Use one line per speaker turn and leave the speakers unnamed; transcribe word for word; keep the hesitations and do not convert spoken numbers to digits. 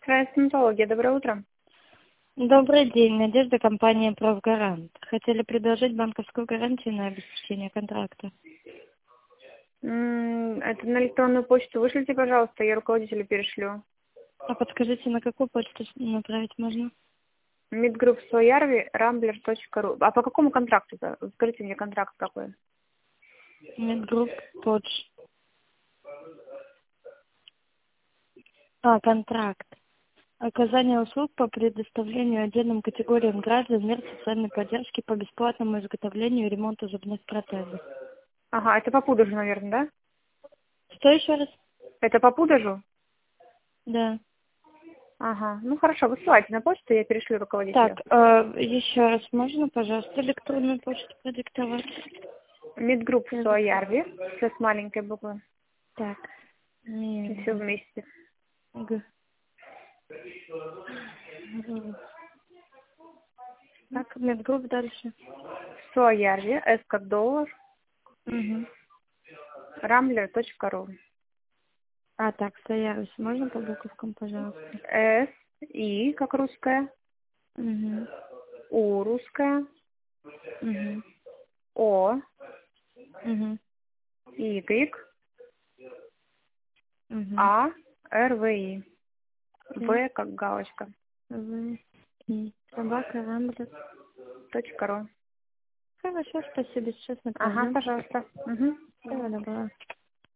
Край стоматология. Доброе утро.
Добрый день. Надежда, компания «Правгарант». Хотели предложить банковскую гарантию на обеспечение контракта.
М, Это на электронную почту вышлите, пожалуйста, я руководителю перешлю.
А подскажите, на какую почту направить можно?
Мидгрупп Соярви, рамблер точка ру. А по какому контракту-то? Скажите мне контракт какой.
Медгрупп Подж. А, контракт. Оказание услуг по предоставлению отдельным категориям граждан мер социальной поддержки по бесплатному изготовлению и ремонту зубных протезов.
Ага, это по пудожу, наверное, да?
Что еще раз?
Это по пудожу?
Да.
Ага, ну хорошо, высылайте на почту, я перешлю руководителю.
Так, э, еще раз можно, пожалуйста, электронную почту продиктовать?
Мидгрупп
Я запомнила.
Соярви, все с маленькой буквы,
Так.
все
Мед.
вместе.
Г. Г. Так, медгрупп дальше.
Соярви, S как доллар,
Угу.
рамблер точка ру.
А, так, стоялись. Можно по буковкам, пожалуйста?
S, И как русская,
Угу.
У русская,
Угу.
О,
Угу.
Y,
Угу.
А, Р, В, И.
Т,
В как галочка.
В, И. Собака, рамблер.
Точка ру.
Хорошо, спасибо. Сейчас
Ага,
направлю.
пожалуйста. Угу.
Всего доброго.